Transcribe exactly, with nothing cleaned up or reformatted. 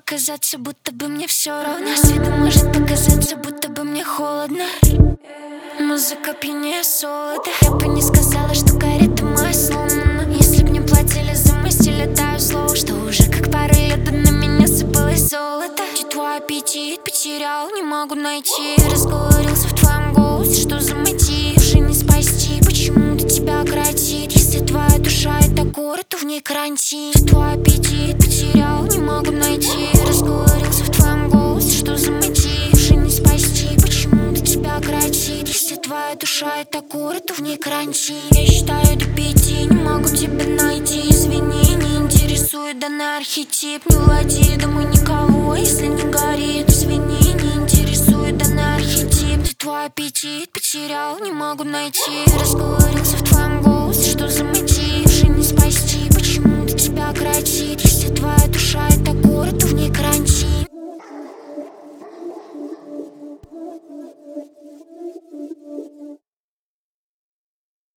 показаться, будто бы мне все равно. С виду может показаться, будто бы мне холодно. Музыка пьянее солода. Я бы не сказала, что карета моя сломана. Если б не платили за мой стиль, летаю слово, что уже как пару лет да на меня сыпалось золото. Где твой аппетит потерял, не могу найти. Разговорился в твоем голосе, что за мотив? Уже не спасти, почему-то тебя кротит. Если твоя душа это город, то в ней карантин. Твой аппетит потерял, не могу найти. Разговорился в твоем голосе, что за мотив? Уже не спасти, почему-то тебя кротит. Если твоя душа это город, то в ней карантин. Я считаю до пяти, не могу тебя найти. Извини, не интересует данный архетип. Не влади, думаю, никого, если не горит. Извини, не интересует данный архетип. Где твой аппетит потерял, не могу найти. Разговорился в твоем голосе,